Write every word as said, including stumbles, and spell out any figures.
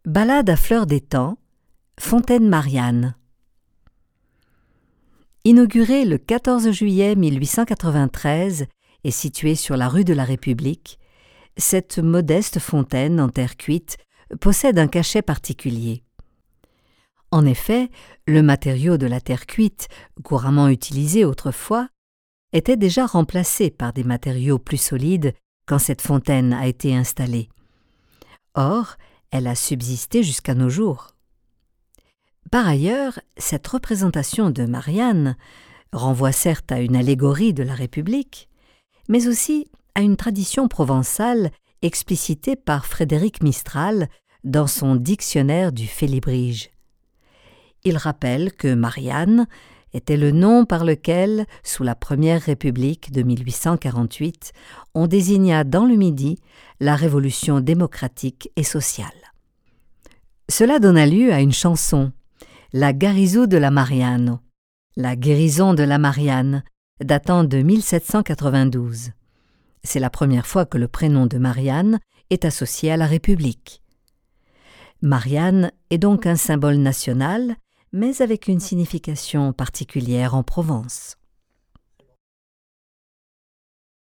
Ballade à fleur des temps, Fontaine Marianne. Inaugurée le quatorze juillet mille huit cent quatre-vingt-treize et située sur la rue de la République, cette modeste fontaine en terre cuite possède un cachet particulier. En effet, le matériau de la terre cuite, couramment utilisé autrefois, était déjà remplacé par des matériaux plus solides quand cette fontaine a été installée. Or, elle a subsisté jusqu'à nos jours. Par ailleurs, cette représentation de Marianne renvoie certes à une allégorie de la République, mais aussi à une tradition provençale explicitée par Frédéric Mistral dans son Dictionnaire du Félibrige. Il rappelle que Marianne était le nom par lequel, sous la Première République de mille huit cent quarante-huit, on désigna dans le Midi la révolution démocratique et sociale. Cela donna lieu à une chanson, La Garizou de la Marianne, la guérison de la Marianne, datant de mille sept cent quatre-vingt-douze. C'est la première fois que le prénom de Marianne est associé à la République. Marianne est donc un symbole national, mais avec une signification particulière en Provence.